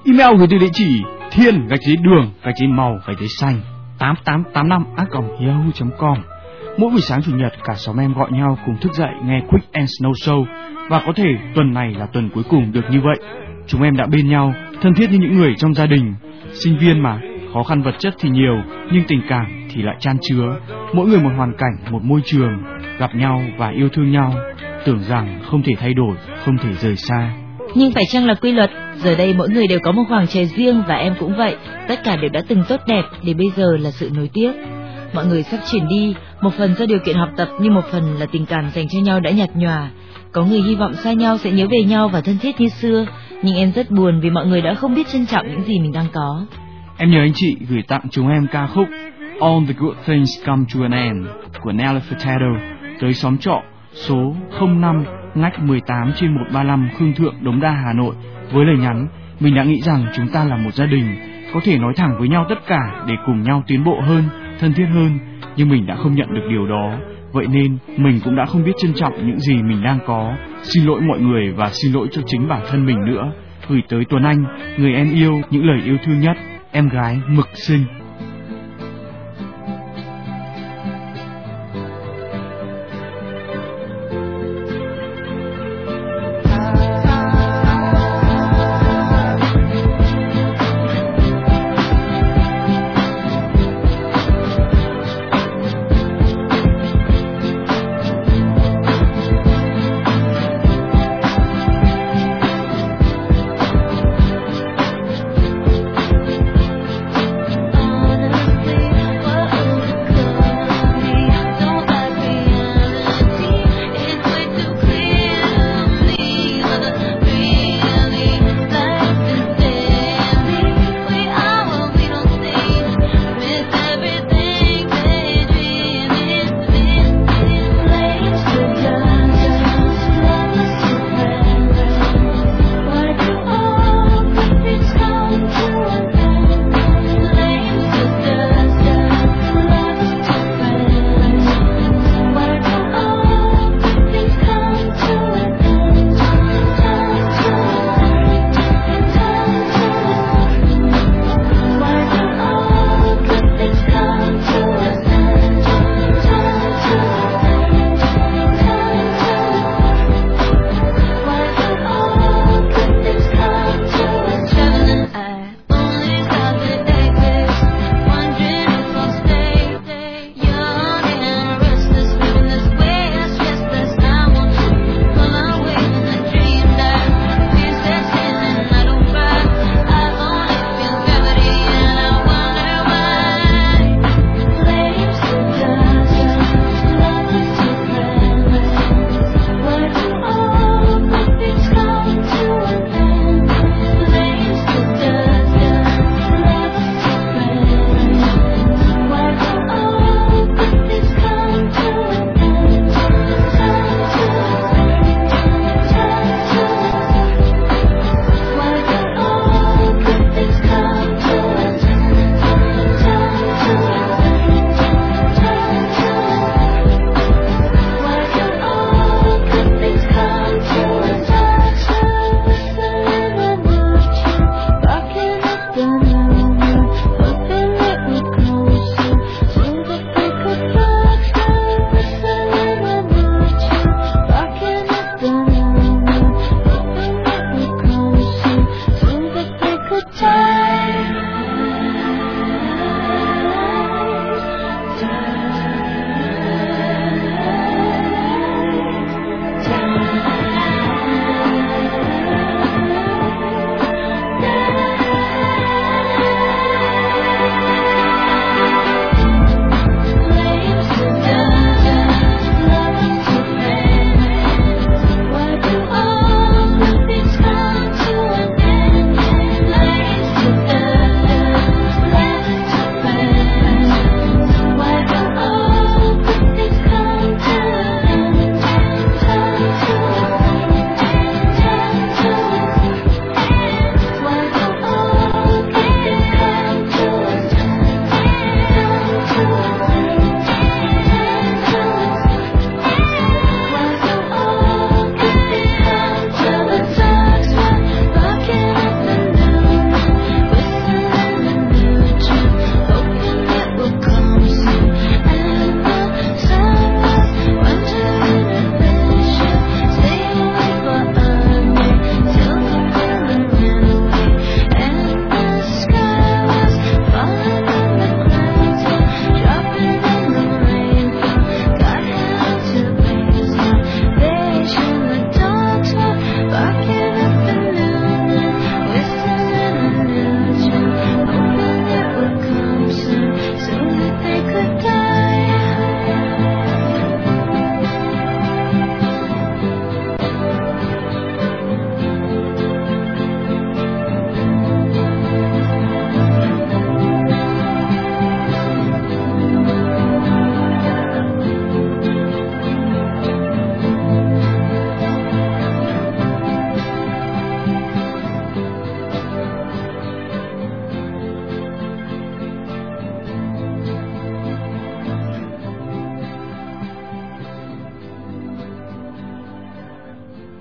Email gửi từ địa chỉ thiên_đường_màu_xanh 8885@yahoo.com. Mỗi buổi sáng chủ nhật, cả xóm em gọi nhau cùng thức dậy nghe Quick and Snow Show, và có thể tuần này là tuần cuối cùng được như vậy. Chúng em đã bên nhau, thân thiết như những người trong gia đình. Sinh viên mà, khó khăn vật chất thì nhiều, nhưng tình cảm thì lại chan chứa. Mỗi người một hoàn cảnh, một môi trường, gặp nhau và yêu thương nhau. Tưởng rằng không thể thay đổi, không thể rời xa. Nhưng phải chăng là quy luật? Giờ đây mỗi người đều có một khoảng trời riêng, và em cũng vậy. Tất cả đều đã từng tốt đẹp, để bây giờ là sự nối tiếc. Mọi người sắp chuyển đi, một phần do điều kiện học tập, nhưng một phần là tình cảm dành cho nhau đã nhạt nhòa. Có người hy vọng xa nhau sẽ nhớ về nhau và thân thiết như xưa, nhưng em rất buồn vì mọi người đã không biết trân trọng những gì mình đang có. Em nhờ anh chị gửi tặng chúng em ca khúc All the Good Things Come to an End của Nelly Furtado tới xóm trọ số 05 ngách 18 trên 135 Khương Thượng, Đống Đa, Hà Nội, với lời nhắn: mình đã nghĩ rằng chúng ta là một gia đình, có thể nói thẳng với nhau tất cả để cùng nhau tiến bộ hơn, thân thiết hơn, nhưng mình đã không nhận được điều đó. Vậy nên mình cũng đã không biết trân trọng những gì mình đang có. Xin lỗi mọi người và xin lỗi cho chính bản thân mình nữa. Gửi tới Tuấn Anh, người em yêu, những lời yêu thương nhất. Em gái Mực Sinh.